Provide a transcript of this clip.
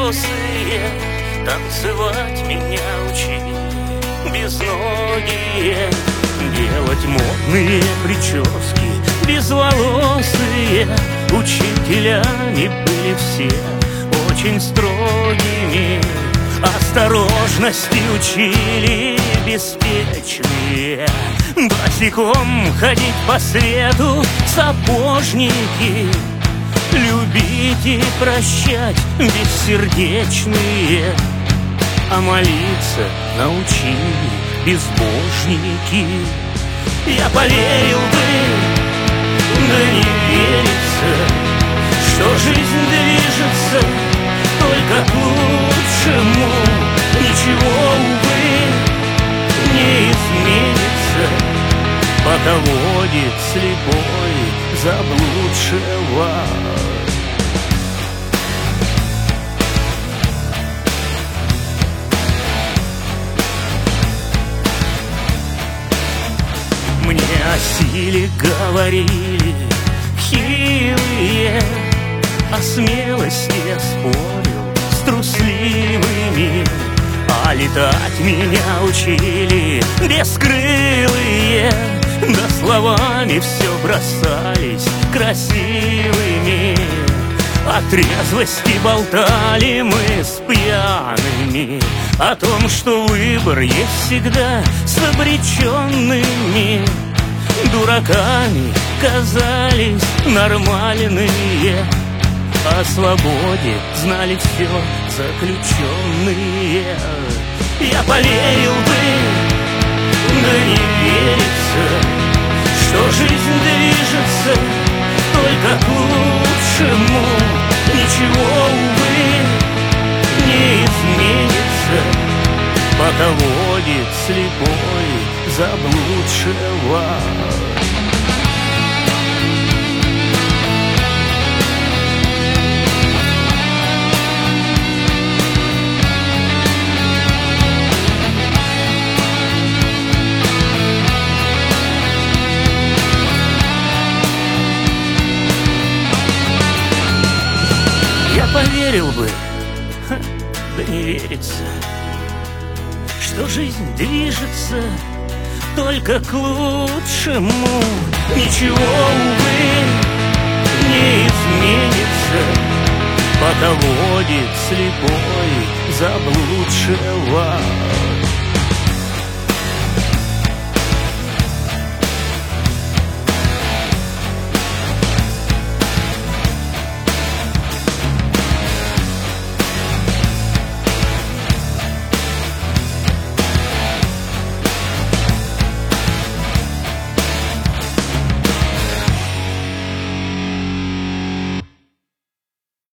безволосые танцевать меня учили, безногие делать модные прически, безволосые учителями были все очень строгими, осторожности учили беспечные, босиком ходить по свету сапожники, любить и прощать бессердечные, а молиться научили безбожники. Я поверил бы, да не верится, что жизнь движется только к лучшему. Ничего, увы, не изменится, пока водит слепой заблудшего. Мне о силе говорили хилые, о смелости я спорил с трусливыми, а летать меня учили бескрылые, да словами все бросались красивыми. О трезвости болтали мы с пьяными, о том, что выбор есть всегда с обреченными. Дураками казались нормальные, о свободе знали все заключенные. Я поверил бы, да не верится, что жизнь движется только к лучшему. Ничего, увы, не изменится, пока водит слепой заблудшего. Я поверил бы, да не верится, что жизнь движется только к лучшему. Ничего, увы, не изменится, пока водит слепой заблудшего.